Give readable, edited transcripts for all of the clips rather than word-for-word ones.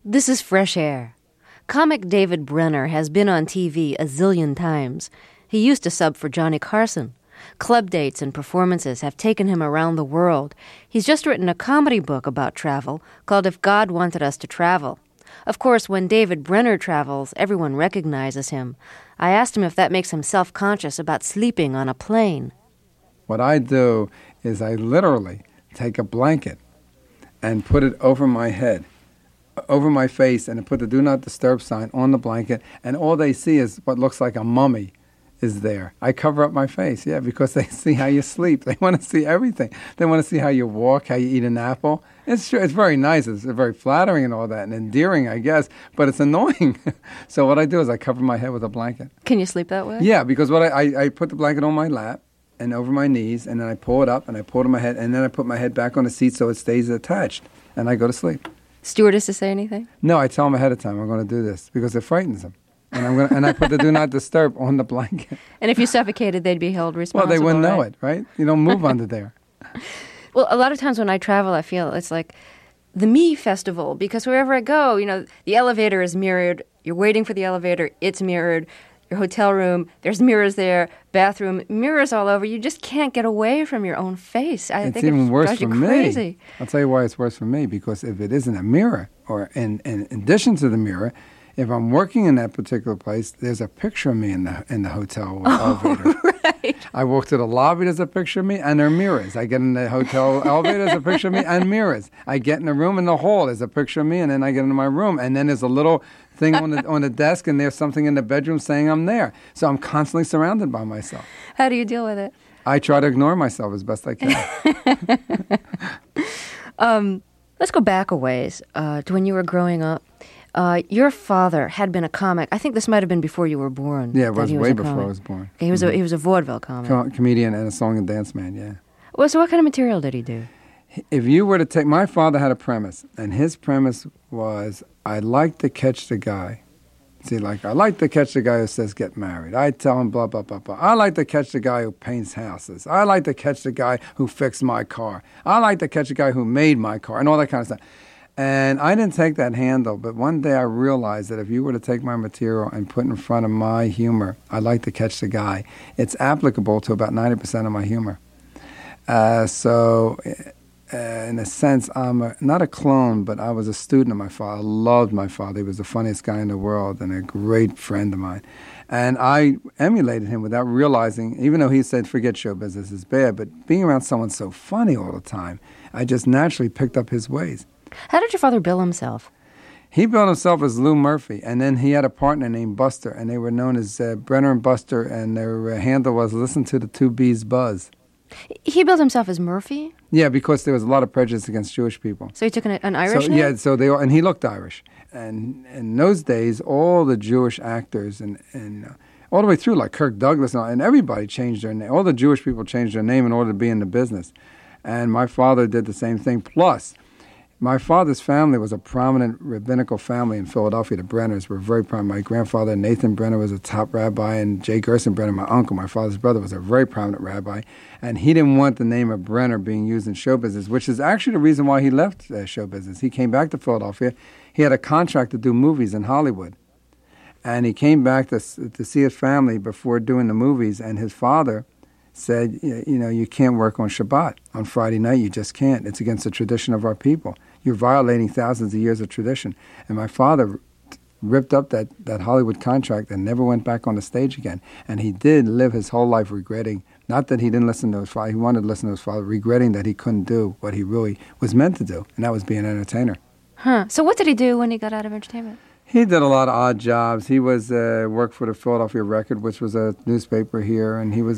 This is Fresh Air. Comic David Brenner has been on TV a zillion times. He used to sub for Johnny Carson. Club dates and performances have taken him around the world. He's just written a comedy book about travel called If God Wanted Us to Travel. Of course, when David Brenner travels, everyone recognizes him. I asked him if that makes him self-conscious about sleeping on a plane. What I do is I literally take a blanket and put it over my head, over my face, and I put the Do Not Disturb sign on the blanket, and all they see is what looks like a mummy is there. I cover up my face, because they see how you sleep. They want to see everything. They want to see how you walk, how you eat an apple. It's true. It's very nice. It's very flattering and all that, and endearing, I guess, but it's annoying. So what I do is I cover my head with a blanket. Can you sleep that way? Yeah, because what I put the blanket on my lap and over my knees, and then I pull it up, and I pull it on my head, and then I put my head back on the seat so it stays attached, and I go to sleep. Stewardesses say anything? No, I tell them ahead of time I'm going to do this because it frightens them. And I put the Do Not Disturb on the blanket. And if you suffocated, they'd be held responsible. Well, they wouldn't know right? it, right? You don't move under there. Well, a lot of times when I travel, I feel it's like the Me Festival, because wherever I go, the elevator is mirrored. You're waiting for the elevator, it's mirrored. Your hotel room, there's mirrors there. Bathroom, mirrors all over. You just can't get away from your own face. I It's think even worse drives for you crazy. me. I'll tell you why it's worse for me, because if it isn't a mirror, or in addition to the mirror, if I'm working in that particular place, there's a picture of me in the hotel elevator. Right. I walk to the lobby, there's a picture of me, and there are mirrors. I get in the hotel elevator, there's a picture of me, and mirrors. I get in the room in the hall, there's a picture of me, and then I get into my room, and then there's a little thing on the desk, and there's something in the bedroom saying I'm there. So I'm constantly surrounded by myself. How do you deal with it? I try to ignore myself as best I can. Let's go back a ways to when you were growing up. Your father had been a comic. I think this might have been before you were born. Yeah, it was way before I was born. Okay, he was a vaudeville comic. Comedian and a song and dance man, yeah. Well, so what kind of material did he do? If you were to take, my father had a premise, and his premise was, I like to catch the guy. See, I like to catch the guy who says get married. I tell him blah, blah, blah, blah. I like to catch the guy who paints houses. I like to catch the guy who fixed my car. I like to catch the guy who made my car, and all that kind of stuff. And I didn't take that handle, but one day I realized that if you were to take my material and put in front of my humor, I like to catch the guy, it's applicable to about 90% of my humor. So in a sense, I'm not a clone, but I was a student of my father. I loved my father. He was the funniest guy in the world and a great friend of mine. And I emulated him without realizing, even though he said, forget show business is bad, but being around someone so funny all the time, I just naturally picked up his ways. How did your father bill himself? He billed himself as Lou Murphy, and then he had a partner named Buster, and they were known as Brenner and Buster, and their handle was Listen to the Two Bees Buzz. He billed himself as Murphy? Yeah, because there was a lot of prejudice against Jewish people. So he took an Irish name? Yeah, so and he looked Irish. And in those days, all the Jewish actors and all the way through, like Kirk Douglas and everybody changed their name. All the Jewish people changed their name in order to be in the business. And my father did the same thing. Plus, my father's family was a prominent rabbinical family in Philadelphia. The Brenners were very prominent. My grandfather, Nathan Brenner, was a top rabbi, and Jay Gerson Brenner, my uncle, my father's brother, was a very prominent rabbi. And he didn't want the name of Brenner being used in show business, which is actually the reason why he left show business. He came back to Philadelphia. He had a contract to do movies in Hollywood. And he came back to see his family before doing the movies, and his father said, you can't work on Shabbat. On Friday night, you just can't. It's against the tradition of our people. You're violating thousands of years of tradition. And my father ripped up that Hollywood contract and never went back on the stage again. And he did live his whole life regretting, not that he didn't listen to his father, he wanted to listen to his father, regretting that he couldn't do what he really was meant to do, and that was be an entertainer. Huh. So what did he do when he got out of entertainment? He did a lot of odd jobs. He was worked for the Philadelphia Record, which was a newspaper here, and he was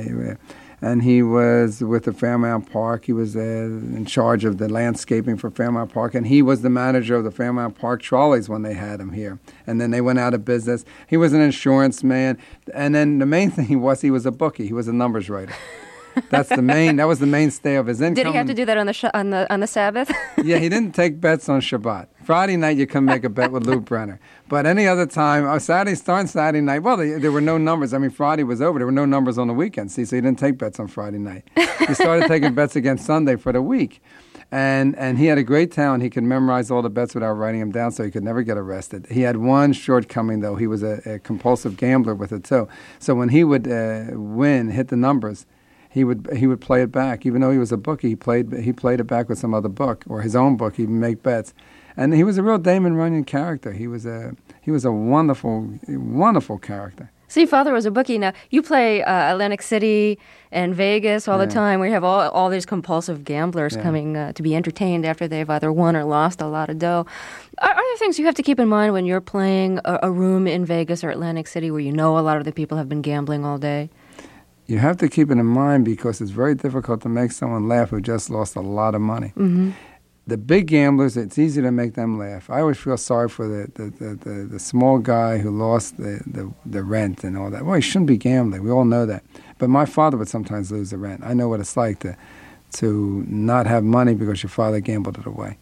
with the Fairmount Park. He was in charge of the landscaping for Fairmount Park, and he was the manager of the Fairmount Park trolleys when they had him here. And then they went out of business. He was an insurance man, and then the main thing he was a bookie. He was a numbers writer. That was the mainstay of his income. Did he have to do that on the Sabbath? Yeah, he didn't take bets on Shabbat. Friday night you can make a bet with Lou Brenner. But any other time, starting Saturday night, well, there were no numbers. I mean, Friday was over. There were no numbers on the weekend, see, so he didn't take bets on Friday night. He started taking bets against Sunday for the week. And he had a great talent. He could memorize all the bets without writing them down, so he could never get arrested. He had one shortcoming, though. He was a compulsive gambler with it, too. So when he would hit the numbers, he would play it back. Even though he was a bookie, he played it back with some other book or his own book. He'd make bets. And he was a real Damon Runyon character. He was a wonderful, wonderful character. So your father was a bookie. Now, you play Atlantic City and Vegas all the time. We have all these compulsive gamblers coming to be entertained after they've either won or lost a lot of dough. Are there things you have to keep in mind when you're playing a room in Vegas or Atlantic City where you know a lot of the people have been gambling all day? You have to keep it in mind because it's very difficult to make someone laugh who just lost a lot of money. Mm-hmm. The big gamblers, it's easy to make them laugh. I always feel sorry for the small guy who lost the rent and all that. Well, he shouldn't be gambling. We all know that. But my father would sometimes lose the rent. I know what it's like to not have money because your father gambled it away.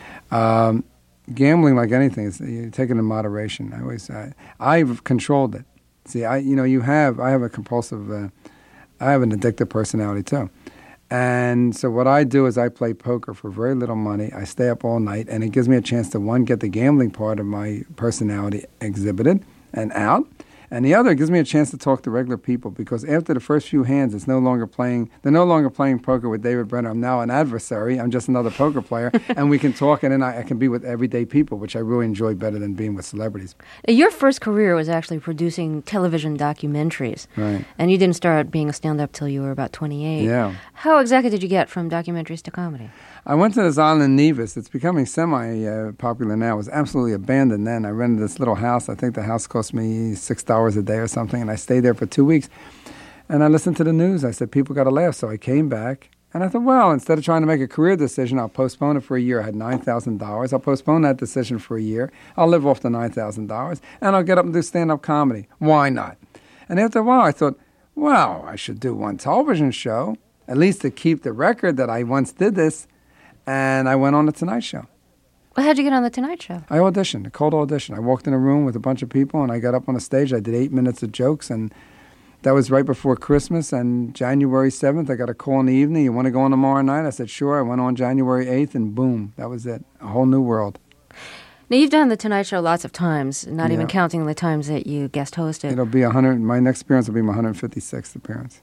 Gambling, like anything, you take it in moderation. I've controlled it. See, I have a compulsive, I have an addictive personality too. And so what I do is I play poker for very little money. I stay up all night, and it gives me a chance to, one, get the gambling part of my personality exhibited and out, and the other, it gives me a chance to talk to regular people because after the first few hands, they're no longer playing poker with David Brenner. I'm now an adversary. I'm just another poker player, and we can talk, and then I can be with everyday people, which I really enjoy better than being with celebrities. Your first career was actually producing television documentaries. Right. And you didn't start being a stand-up till you were about 28. Yeah. How exactly did you get from documentaries to comedy? I went to this island in Nevis. It's becoming semi-popular now. It was absolutely abandoned then. I rented this little house. I think the house cost me $6 a day or something, and I stayed there for 2 weeks. And I listened to the news. I said, people got to laugh. So I came back, and I thought, well, instead of trying to make a career decision, I'll postpone it for a year. I had $9,000. I'll postpone that decision for a year. I'll live off the $9,000, and I'll get up and do stand-up comedy. Why not? And after a while, I thought, well, I should do one television show, at least to keep the record that I once did this. And I went on The Tonight Show. Well, how'd you get on The Tonight Show? I auditioned, a cold audition. I walked in a room with a bunch of people, and I got up on a stage. I did 8 minutes of jokes, and that was right before Christmas. And January 7th, I got a call in the evening. You want to go on tomorrow night? I said, sure. I went on January 8th, and boom, that was it. A whole new world. Now, you've done The Tonight Show lots of times, not even counting the times that you guest hosted. It'll be 100. My next appearance will be my 156th appearance.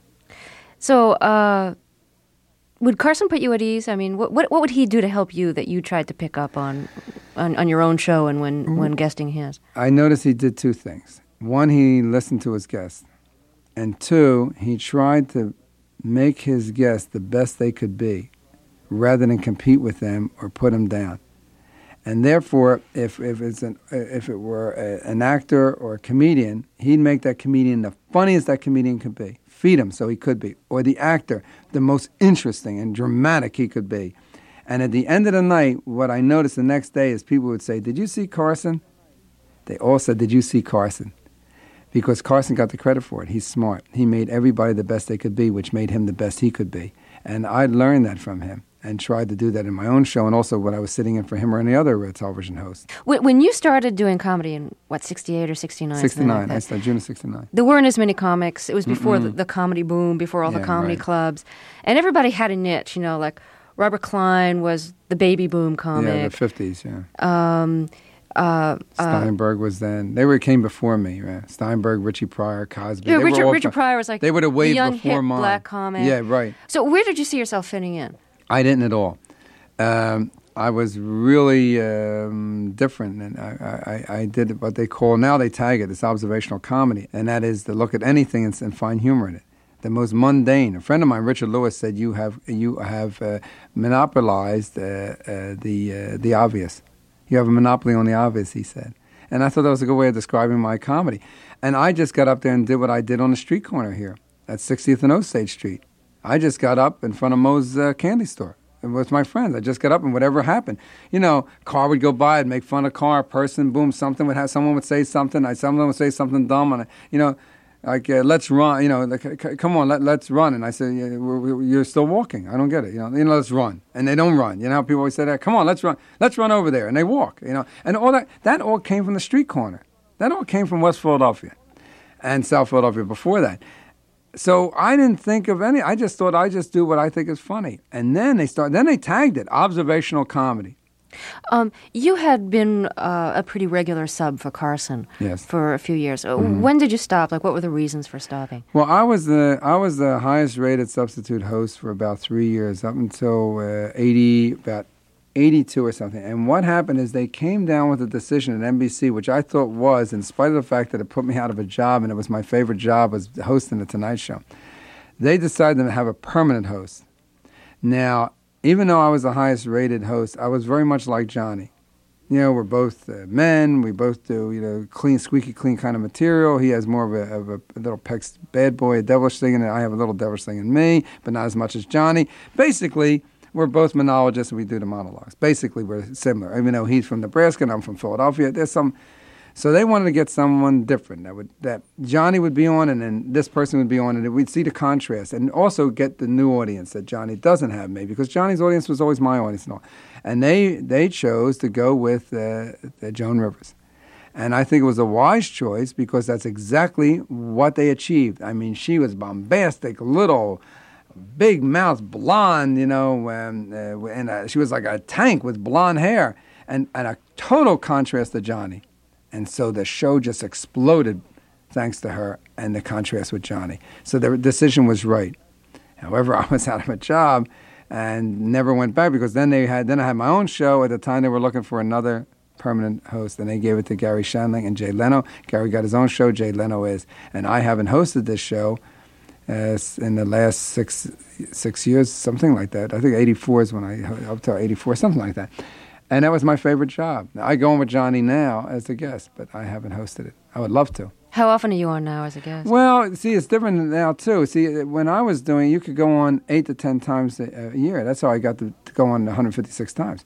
So, would Carson put you at ease? I mean, what would he do to help you that you tried to pick up on your own show and when guesting his? I noticed he did two things. One, he listened to his guests. And two, he tried to make his guests the best they could be rather than compete with them or put them down. And therefore, if it were an actor or a comedian, he'd make that comedian the funniest that comedian could be. Feed him so he could be. Or the actor, the most interesting and dramatic he could be. And at the end of the night, what I noticed the next day is people would say, did you see Carson? They all said, did you see Carson? Because Carson got the credit for it. He's smart. He made everybody the best they could be, which made him the best he could be. And I learned that from him and tried to do that in my own show and also when I was sitting in for him or any other television host. When you started doing comedy in, 68 or 69? 69. I started June of 69. There weren't as many comics. It was before the comedy boom, before all the comedy clubs. And everybody had a niche, like Robert Klein was the baby boom comic. Yeah, the 50s, Steinberg was then. Came before me. Right? Steinberg, Richie Pryor, Cosby. Yeah, Richard Pryor was like they would have waved the young, before hip mine. Black comic. Yeah, right. So where did you see yourself fitting in? I didn't at all. I was really different, and I did what they call, now they tag it, it's observational comedy, and that is to look at anything and find humor in it. The most mundane. A friend of mine, Richard Lewis, said you have monopolized the obvious. You have a monopoly on the obvious, he said. And I thought that was a good way of describing my comedy. And I just got up there and did what I did on the street corner here at 60th and Osage Street. I just got up in front of Moe's candy store with my friends. I just got up and whatever happened. Car would go by, I'd make fun of car, person, boom, someone would say something, someone would say something dumb, and let's run, come on, let's run. And I said, you're still walking. I don't get it. Let's run. And they don't run. How people always say that, come on, let's run over there. And they walk, and all that all came from the street corner. That all came from West Philadelphia and South Philadelphia before that. So I didn't think of any. I just thought I just do what I think is funny. And then they tagged it observational comedy. You had been a pretty regular sub for Carson for a few years. When did you stop? Like, what were the reasons for stopping? Well, I was the highest rated substitute host for about 3 years, up until about 82 or something. And what happened is they came down with a decision at NBC, which I thought was, in spite of the fact that it put me out of a job, and it was my favorite job, was hosting the Tonight Show. They decided to have a permanent host. Now, even though I was the highest rated host, I was very much like Johnny. You know, we're both men. We both do, clean, squeaky clean kind of material. He has more of a little Peck's bad boy, a devilish thing in it. I have a little devilish thing in me, but not as much as Johnny. Basically, we're both monologists and we do the monologues. Basically, we're similar. Even though he's from Nebraska and I'm from Philadelphia, so they wanted to get someone different that Johnny would be on, and then this person would be on, and we'd see the contrast, and also get the new audience that Johnny doesn't have, maybe, because Johnny's audience was always my audience and all. And they chose to go with Joan Rivers, and I think it was a wise choice because that's exactly what they achieved. I mean, she was bombastic, little, big mouth, blonde, and she was like a tank with blonde hair, and a total contrast to Johnny. And so the show just exploded thanks to her and the contrast with Johnny. So the decision was right. However, I was out of a job and never went back because then I had my own show. At the time, they were looking for another permanent host, and they gave it to Gary Shandling and Jay Leno. Gary got his own show. Jay Leno is. And I haven't hosted this show in the last six years, something like that. I think 84 is when up to 84, something like that. And that was my favorite job. I go on with Johnny now as a guest, but I haven't hosted it. I would love to. How often are you on now as a guest? Well, see, it's different now, too. See, when I was doing, you could go on 8 to 10 times a year. That's how I got to go on 156 times.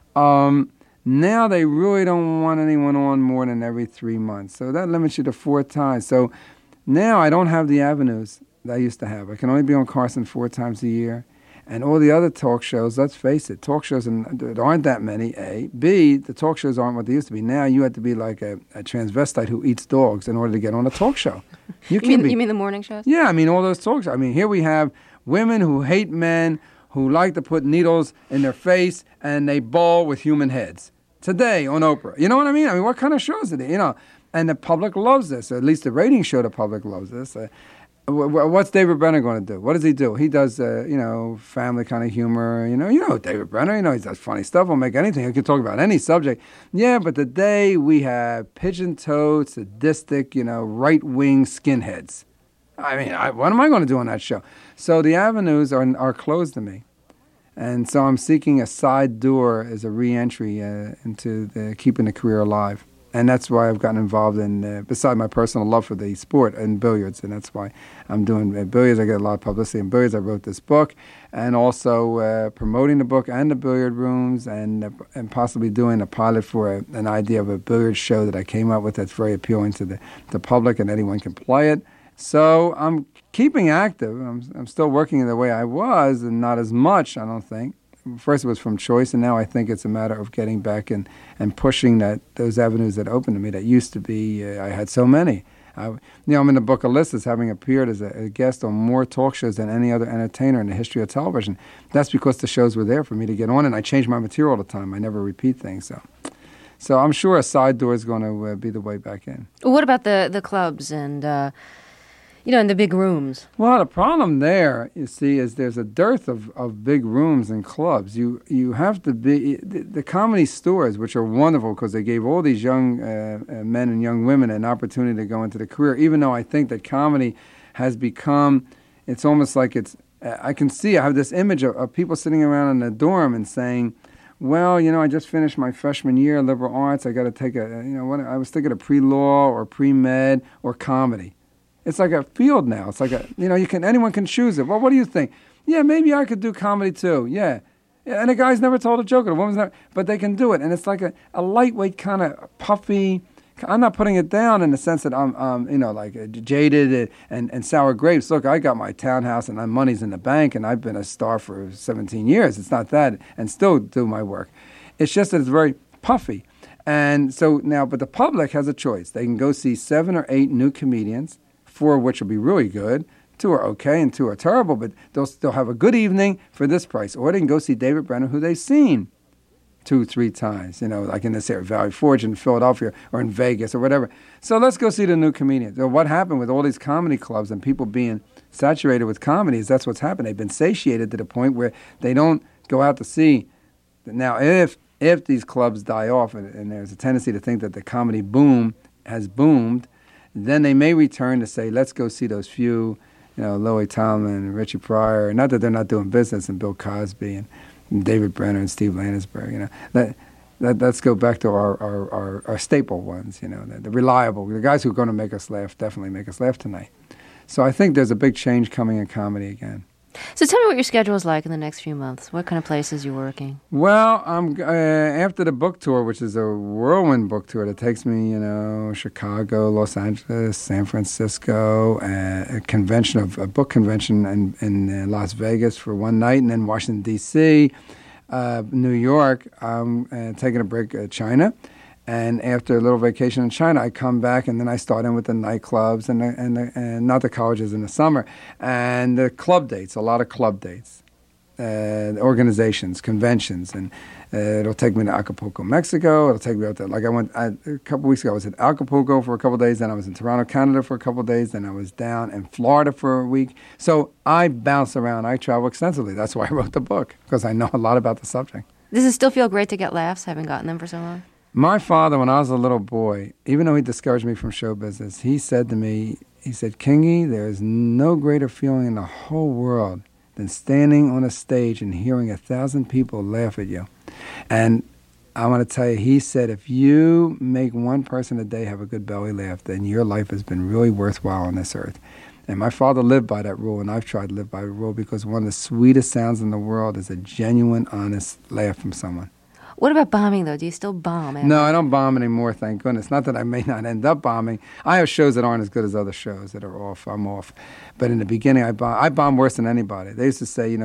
Now they really don't want anyone on more than every 3 months. So that limits you to 4 times. So now I don't have the avenues that I used to have. I can only be on Carson 4 times a year. And all the other talk shows, let's face it, talk shows, there aren't that many, A. B, the talk shows aren't what they used to be. Now you have to be like a transvestite who eats dogs in order to get on a talk show. You mean the morning shows? Yeah, I mean all those talk shows. I mean, here we have women who hate men, who like to put needles in their face, and they bowl with human heads. Today on Oprah. You know what I mean? I mean, what kind of shows are they? And the public loves this, or at least the ratings show the public loves this. What's David Brenner going to do? What does he do? He does, family kind of humor. You know David Brenner. He does funny stuff. He'll make anything. He can talk about any subject. Yeah, but today we have pigeon-toed, sadistic, right-wing skinheads. I mean, what am I going to do on that show? So the avenues are closed to me, and so I'm seeking a side door as a re-entry into keeping the career alive. And that's why I've gotten involved in, beside my personal love for the sport, and billiards. And that's why I'm doing billiards. I get a lot of publicity in billiards. I wrote this book, and also promoting the book and the billiard rooms, and possibly doing a pilot for an idea of a billiard show that I came up with that's very appealing to the public, and anyone can play it. So I'm keeping active. I'm still working in the way I was, and not as much, I don't think. First it was from choice, and now I think it's a matter of getting back and pushing those avenues that opened to me that used to be, I had so many. I'm in the book of lists as having appeared as a guest on more talk shows than any other entertainer in the history of television. That's because the shows were there for me to get on, and I change my material all the time. I never repeat things, so I'm sure a side door is going to be the way back in. What about the clubs and in the big rooms? Well, the problem there, you see, is there's a dearth of big rooms and clubs. You have to be the comedy stores, which are wonderful because they gave all these young men and young women an opportunity to go into the career. Even though I think that comedy has become, it's almost like it's. I have this image of people sitting around in a dorm and saying, well, I just finished my freshman year of liberal arts. I got to take I was thinking of pre-law or pre-med or comedy. It's like a field now. It's like anyone can choose it. Well, what do you think? Yeah, maybe I could do comedy too. Yeah. And a guy's never told a joke, or a woman's never, but they can do it. And it's like a lightweight kind of puffy. I'm not putting it down in the sense that I'm, jaded and sour grapes. Look, I got my townhouse and my money's in the bank, and I've been a star for 17 years. It's not that, and still do my work. It's just that it's very puffy. And so now, but the public has a choice. They can go see 7 or 8 new comedians, 4 of which will be really good, Two are okay and two are terrible, but they'll still have a good evening for this price. Or they can go see David Brenner, who they've seen 2-3 times, like in this area, Valley Forge in Philadelphia or in Vegas or whatever. So let's go see the new comedians. So what happened with all these comedy clubs and people being saturated with comedy is that's what's happened. They've been satiated to the point where they don't go out to see. Now, if these clubs die off and there's a tendency to think that the comedy boom has boomed, then they may return to say, let's go see those few, Louis Tomlin and Richie Pryor. Not that they're not doing business, and Bill Cosby and David Brenner and Steve Landesberg. Let's go back to our staple ones. The reliable, the guys who are going to make us laugh, definitely make us laugh tonight. So I think there's a big change coming in comedy again. So tell me what your schedule is like in the next few months. What kind of places you're working? Well, I'm after the book tour, which is a whirlwind book tour that takes me, Chicago, Los Angeles, San Francisco, a book convention in Las Vegas for one night, and then Washington, D.C., New York. I'm taking a break at China. And after a little vacation in China, I come back, and then I start in with the nightclubs and not the colleges in the summer, and the club dates, a lot of club dates, organizations, conventions, and it'll take me to Acapulco, Mexico. It'll take me out there. Like a couple weeks ago, I was in Acapulco for a couple of days, then I was in Toronto, Canada for a couple of days, then I was down in Florida for a week. So I bounce around. I travel extensively. That's why I wrote the book, because I know a lot about the subject. Does it still feel great to get laughs, having gotten them for so long? My father, when I was a little boy, even though he discouraged me from show business, he said to me, Kingy, there is no greater feeling in the whole world than standing on a stage and hearing 1,000 people laugh at you. And I want to tell you, he said, if you make one person a day have a good belly laugh, then your life has been really worthwhile on this earth. And my father lived by that rule, and I've tried to live by the rule, because one of the sweetest sounds in the world is a genuine, honest laugh from someone. What about bombing, though? Do you still bomb? No, I don't bomb anymore, thank goodness. Not that I may not end up bombing. I have shows that aren't as good as other shows that are off. I'm off. But in the beginning, I bombed worse than anybody. They used to say,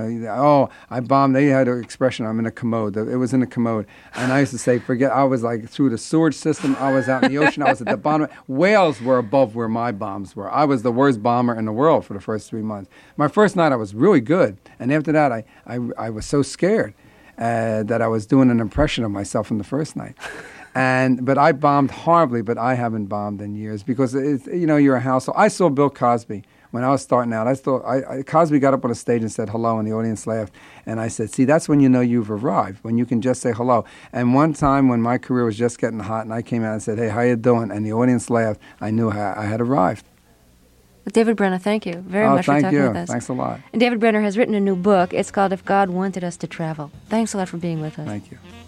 I bombed. They had an expression, I'm in a commode. It was in a commode. And I used to say, forget, I was like through the sewage system. I was out in the ocean. I was at the bottom. Whales were above where my bombs were. I was the worst bomber in the world for the first 3 months. My first night, I was really good. And after that, I was so scared. That I was doing an impression of myself in the first night. But I bombed horribly, but I haven't bombed in years because, you're a household. I saw Bill Cosby when I was starting out. Cosby got up on a stage and said hello, and the audience laughed. And I said, see, that's when you know you've arrived, when you can just say hello. And one time when my career was just getting hot and I came out and said, hey, how you doing? And the audience laughed, I knew I had arrived. David Brenner, thank you very much for talking with us. Thanks a lot. And David Brenner has written a new book. It's called If God Wanted Us to Travel. Thanks a lot for being with us. Thank you.